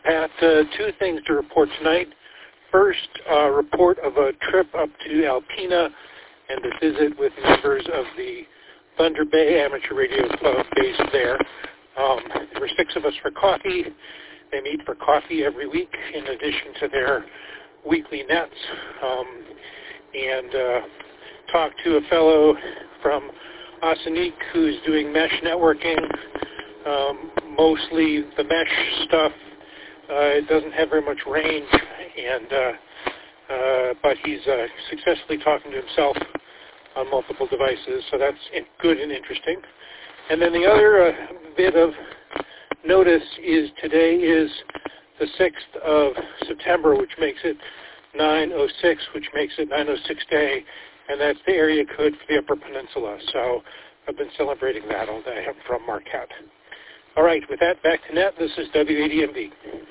Pat. Two things to report tonight. First, a report of a trip up to Alpena and a visit with members of the Thunder Bay Amateur Radio Club based there. There were 6 of us for coffee. They meet for coffee every week in addition to their weekly nets. And talked to a fellow from Osanique who's doing mesh networking, mostly the mesh stuff. It doesn't have very much range, but he's successfully talking to himself on multiple devices, so that's good and interesting. And then the other bit of notice is today is the 6th of September, which makes it 9/06, which makes it 9/06 day, and that's the area code for the Upper Peninsula. So I've been celebrating that all day. I'm from Marquette. All right, with that, back to net. This is WADMV.